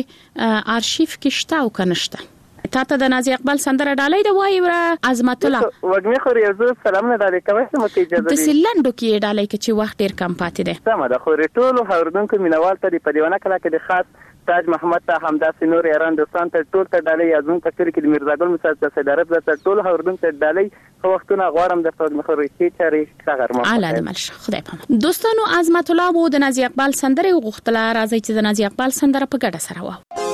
چې آرشیف کې شته او کنهشته تاسو د نازي اقبال سندره ډالۍ د وای ور عظمت الله وګمه خو ریاضو سلام نه ډالۍ کوي چې مته اجازه دي د سلندو کې ډالۍ کې چې وخت ډیر کم پاتې ده سم ده خو ټولو هوردونکو مینوال ته په دیونه کله کې د خاص تاج محمد ته همداسې نور ایران دوستان ته ټول ته ډالۍ ازمن کثیر کې د میرزا ګل مسعود ته صدارت ته ټول هوردونکو ته ډالۍ خو وختونه غواړم د فوج مخوري چې چاري څنګه مرمه اعلی ملش خدای په دوستانو عظمت الله وو د نازي اقبال سندره غوښتله راځي چې د نازي اقبال سندره په ګډه سره وو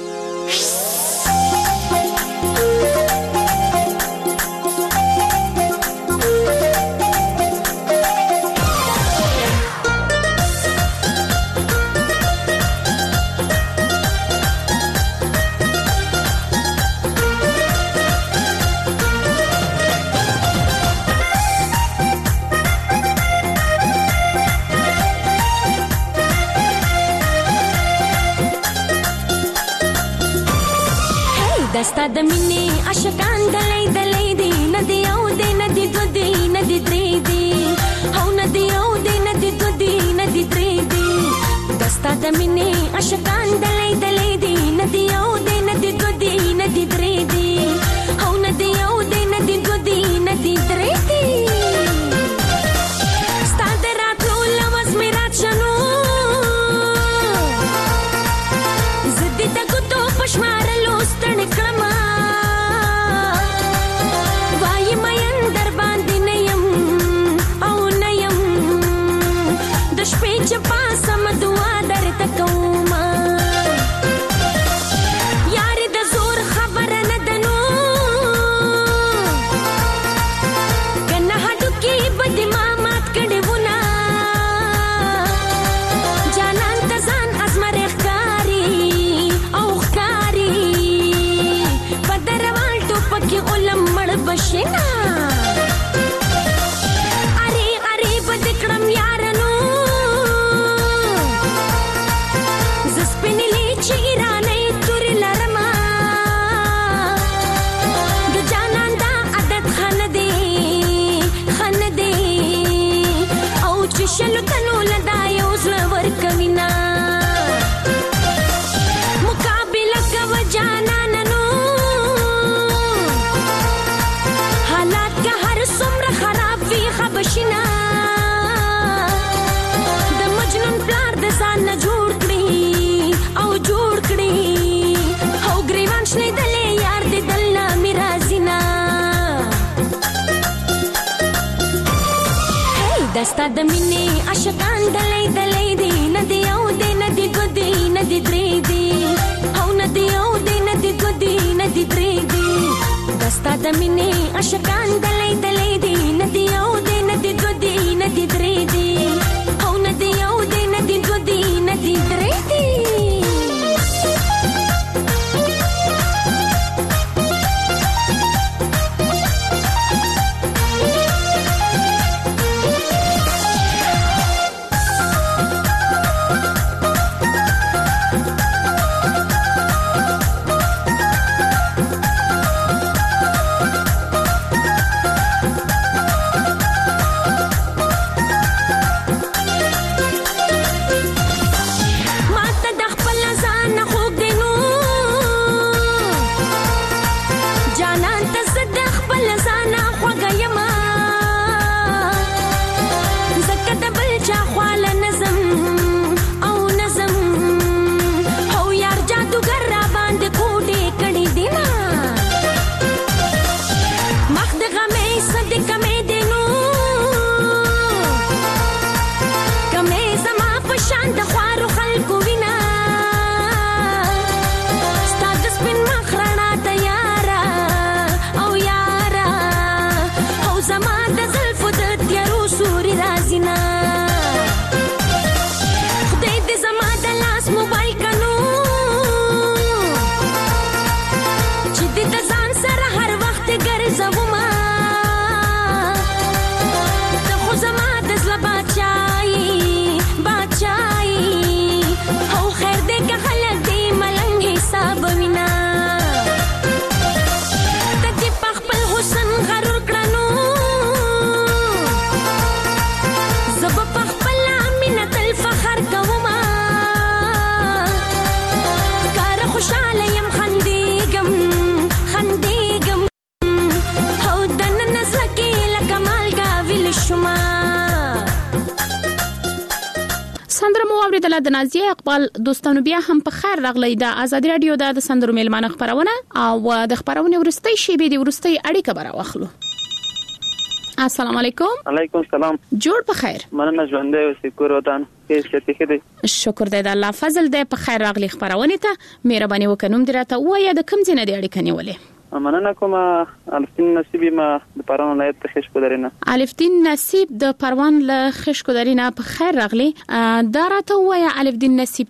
دستا د مینې عاشقان دلای دلای دی ندی او دی ندی دو دی ندی درې دی او ندی او دی ندی دو دی ندی درې دی دستا د مینې عاشقان دلای دلای دی ندی او دی ندی دو دی ندی درې دی او ندی او دی ندی دو دی ندی درې دی ستاد راتلو لمس میرات شنو زدی د ګوتو پښمار لوستن کړما وای مې در باندې نیم او نیم د شپې چې پاسم دعا درته کوم یار د زور خبر نه دنو کنه هټو کې بد مامات کډونه جانان تزان ازمر اخکاری او خکاری بدروال ټوپک علم مړ بشنا اری اری بد کړم یارانو زسپنلی چې رانه تور لرما د جانان دا عادت خان دی خان دی او چې شلو تنو لدای اوس لور کوینا مقابله کو جانان نو حالات کا هر څومره خراب وی خبشنا د مجنون پلار د ځان نه جوړ کړی او جوړ کړی او گریوان شنه دلې یار دې دلنا میرا زینا هی دستا د مینې عاشقان دلې دلې دی ندی او دی ندی ګدی ندی درې دی او ندی او دی ندی ګدی ندی درې دی دستا د مینې عاشقان دلې دلې دي ندی او دې ندی دو دي ندی درې دي او ندی او دې ندی دو دي ندی درې دي د نازیه اقبال دوستانو بیا هم په خیر راغلی د آزادي رادیو د سندرو میلمانه خبرونه او د خبرونه ورستۍ شی به د ورستۍ اړیکه برا واخلو. السلام علیکم. علیکم السلام. جوړ په خیر. مننه ژوندۍ او سکور ودان. کې څه دي؟ شکر دی د الله فضل دی په خیر راغلی خبرونه ته مهرباني وکړم دراته وایي د کوم ځای نه دی اړیکه نیولې؟ مننه کوم. الفدین نصیب ما د پروان ولایت ته خشکو درینه. الفدین نصیب د پروان له خشکو درینه په خیر راغلی. دا راته وایي الفدین نصیب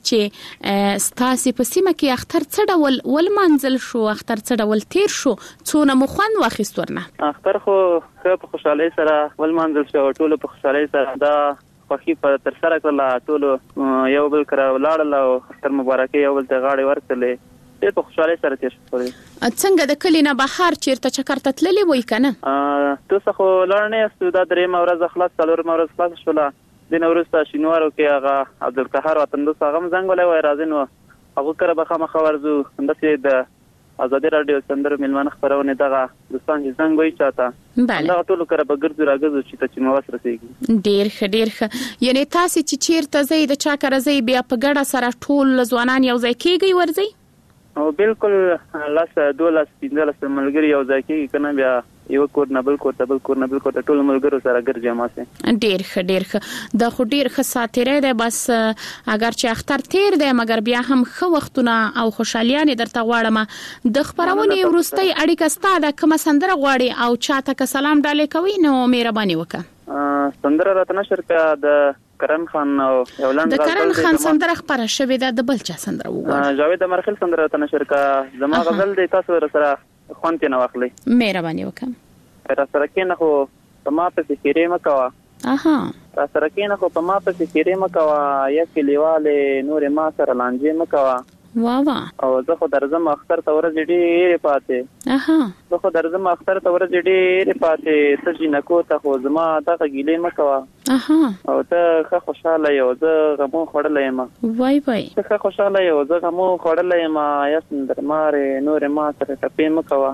چې ستاسو په سیمه کې اختر څه ډول ول منزل شو اختر څه ډول تیر شو څونه مخوند واخیست ورنه؟ اختر خو په خوشحالي سره ول منزل شو ټول په خوشحالي سره دا خوښي په تر سره کړل ټول یو بل کرا ولاړل او اختر مبارکي یو بل ته غاړي ورکړلې ته په خوشاله سره تیر شو. څنګه د کلی نه بهر چیرته چکر ته تللی وای کنه؟ ا تو څه خو لړنه استو د درې مورز خلاص څلور مورز خلاص شولا د نورستا شینوارو کې هغه عبدالقهار وطن دوه هغه زنګ ولای وای راځي نو هغه کړه به خامخ ورزو اندسې د آزادي رادیو سندرو میلمانه خبرونه دغه دوستان چې زنګ وای چاته بله دا ټول کړه به ګرځو راګزو چې ته چې مو وسرسيږي. ډیر ښه ډیر ښه. یعنی تاسو چې چیرته زی د چا کرزی بیا په ګډه سره ټول ځوانان یو ځای کیږي ورځي؟ او بالکل لاس دولس پینځلس ملګری یو ځای کې کنه بیا یو کور نه بل کور ته بل کور نه بل کور ته ټول ملګرو سره ګرځي ماسه. ډیر ښه ډیر ښه. د خو ډیر ښه ساتره ده بس اگر چې اختر تیر ده مګر بیا هم ښه وختونه او خوشالیانه درته غواړم. د خبرونه ورستۍ اړیکه ستاده کوم سندره غواړي او چاته که سلام ډالې کوي نو مهرباني وکړه. سندره راتنه شرکا د کرن خان او یولند د کرن خان سندره خبره شوې ده د بل چا سندره وګورئ. جاوید مرخل سندره راتنه شرکا زما غزل د تاسو سره خوان کې نه واخلي. مهرباني وکړه. را سره کې نه خو په ما په فکرې مکوا. اها. را سره کې نه خو په ما په فکرې مکوا یا کلیواله نور ما سره لانجه مکوا. وا وا. او زه خو درځم اختر ته ورځ ډېرې پاتې. اها. زه خو درځم اختر ته ورځ ډېرې پاتې ته جنکو ته خو زما دغه ګیلې مکوا. اها. او ته ښه خوشاله یو زه غمو خړلې ما. وای وای. ته ښه خوشاله یو زه غمو خړلې ما یا سندر ماره نور ما سره ټپې مکوا.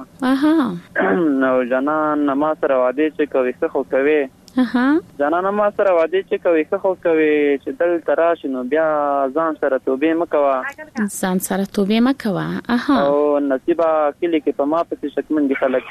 اها. نو جنان ما سره وعده چې کوي څه خو کوي. اها. جنان ما سره وعده چې کوي څه خو کوي چې دل تراش نو بیا ځان سره توبې مکوا. ځان سره توبې مکوا. اها. او نصیبه کلی کې په ما پسې شکمن دي خلک.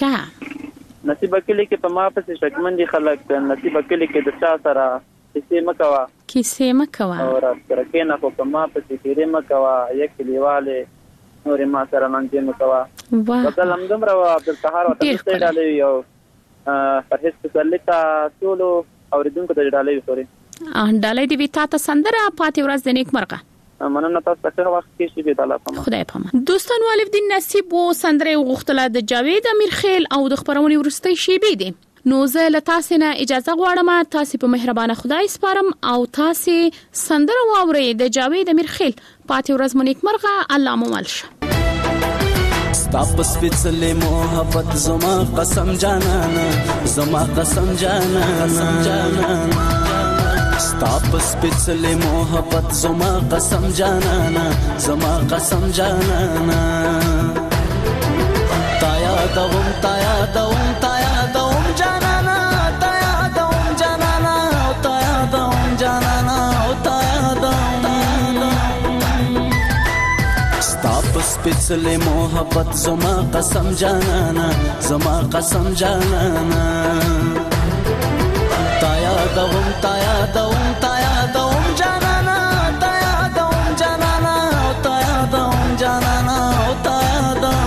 ښه. نصیبه کلی کې په ما پسې شکمن دي خلک نصیبه کلی کې د چا سره کیسې مکوا. کیسې مکوا. او را سره کې نه په ما پسې تیرې مکوا یک کلیواله نور ما سره منځه مکوا. واه لمدم را عبدالقهار وطن ته ډالې یو پرهیز پسلیتا ټولو اوریدونکو ته ډالې وکړي. ډالۍ دی وتا ته سندره پاتې ورځ د نیک مرغه. مننه تاسو ته وخت کې شي به تعالی پامه. خدای پامه. دوستان والدین نصیب و سندره غوښتله د جاوید امیر خیل او د خبرونې ورستۍ شیبې دي. نو زه له تاسو نه اجازه غواړم، تاسو په مهربانه خدای سپارم او تاسو سندره واورئ د جاوید امیر خیل پاتې ورځ مو نیک مرغه. الله مو ملشه. ستاپ سپیڅلې محبت زما قسم جانانا زما قسم جانانا ستاپ سپیڅلې محبت زما قسم جانانا زما قسم جانانا تایا دوم تایا دوم تایا دوم جانانا تایا دوم جانانا تایا دوم جانانا تایا دوم ستاپ سپیڅلې محبت زما قسم جانانا زما قسم جانانا تایا دوم تایا دوم تایا دوم جانانا تایا دوم جانانا تایا دوم جانانا تایا دوم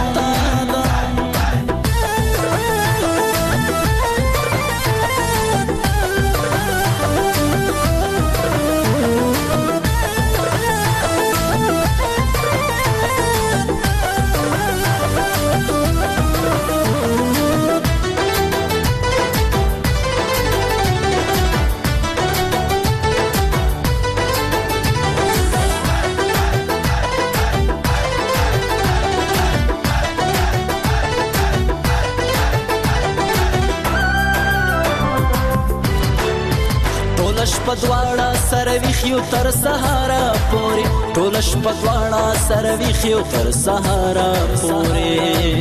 پدواړه سره ویخیو تر سهارا پورې ټولش پدواړه سره ویخیو تر سهارا پورې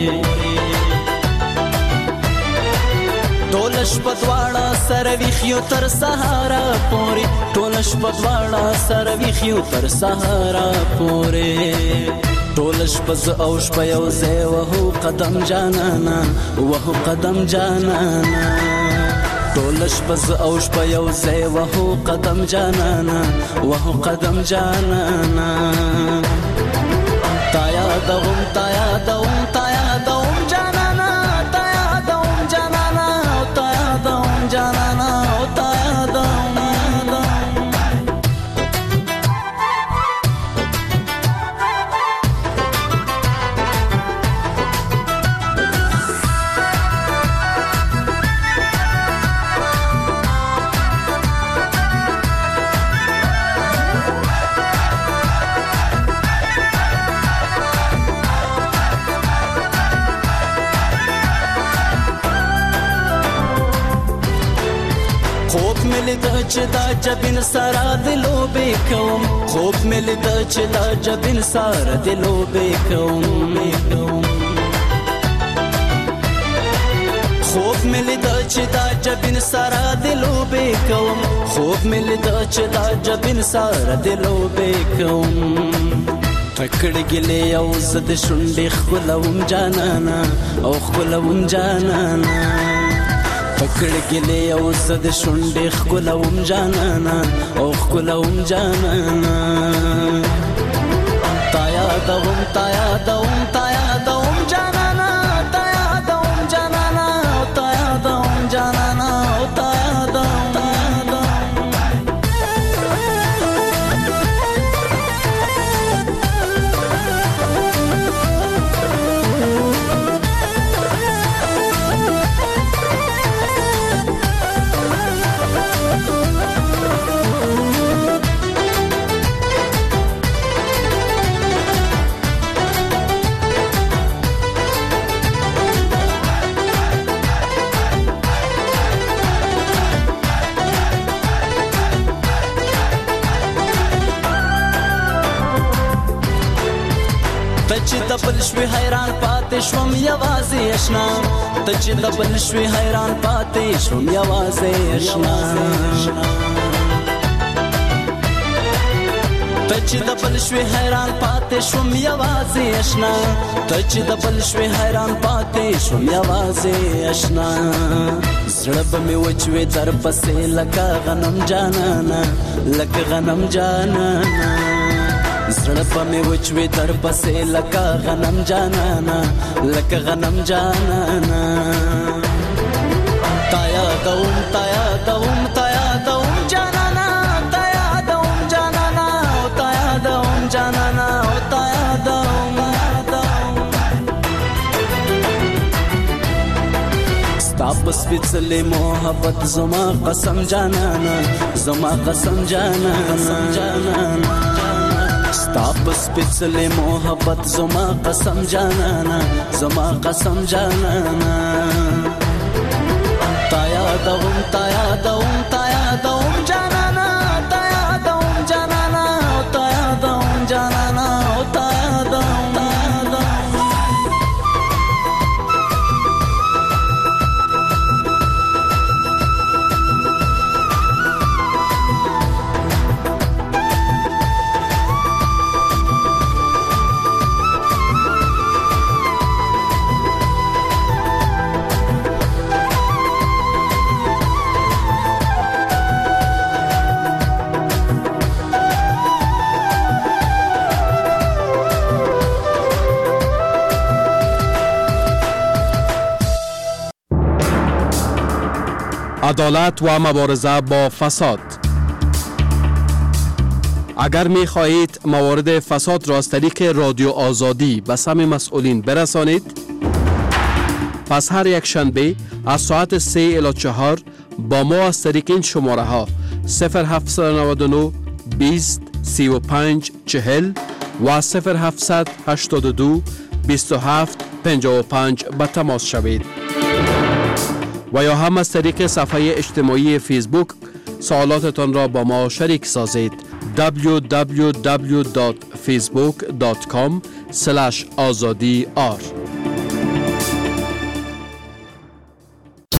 ټولش پدواړه سره ویخیو تر سهارا پورې ټولش پدواړه سره ویخیو تر سهارا پورې ټولش پز او شپه یو ځای وهو قدم جانانا وهو قدم جانانا ټولش پز او شپه یو ځای وهو قدم جانانا وهو قدم جانانا تایا دوم تایا دوم تایا دوم جانانا تایا دوم جانانا تایا دوم جانانا تایا دوم چې دا جبین سارا دلو بیکوم خوب مل د چې دا جبین سارا دلو بیکوم خوب مل د چې دا جبین سارا دلو بیکوم خوب مل د چې دا جبین سارا دلو بیکوم تکړه ګلې او زد شونډې خلوم جانانا او خلوم جانانا پکړ ګلې او زد شونډې خلوم جانانا او خلوم جانانا تایا دوم تایا دوم تایا دوم جانانا تایا دوم جانانا تایا دوم جانانا تایا دوم چې د بل شوي حیران پاتې شوم یوازې اشنا ته چې د بل شوي حیران پاتې شوم یوازې اشنا ته چې د بل شوي حیران پاتې شوم یوازې اشنا ته چې د بل شوي حیران پاتې شوم یوازې اشنا زړه به مې وچوي در پسې لکه غنم جانانا لکه غنم جانانا زړه په مې وچوي در پسې لکه غنم جانانا لکه غنم جانانا تا یادوم تا یادوم تا یادوم جانانا تا یادوم جانانا تا یادوم جانانا تا یادوم ستا په سپېڅلې محبت زما قسم جانانا زما قسم جانانا ستا په سپېڅلې محبت زما قسم جانانا زما قسم جانانا تا یادوم تا یادوم تا یادوم جانانا تا یادوم جانانا تا یادوم جانانا تا یادوم عدالت و مبارزه با فساد. اگر می خواهید موارد فساد را از طریق رادیو آزادی به سمع مسئولین برسانید، پس هر یک شنبه از ساعت سه الی چهار با ما از طریق این شماره ها صفر هفت نه نه بیست سی و پنج چهل و صفر هفت هشت دو بیست و هفت پنجاه و پنج به تماس شوید. و یا هم از طریق صفحه اجتماعی فیسبوک سوالاتتان را با ما شریک سازید. دبلیو دبلیو دبلیو دات فیسبوک دات کام اسلش آزادی آر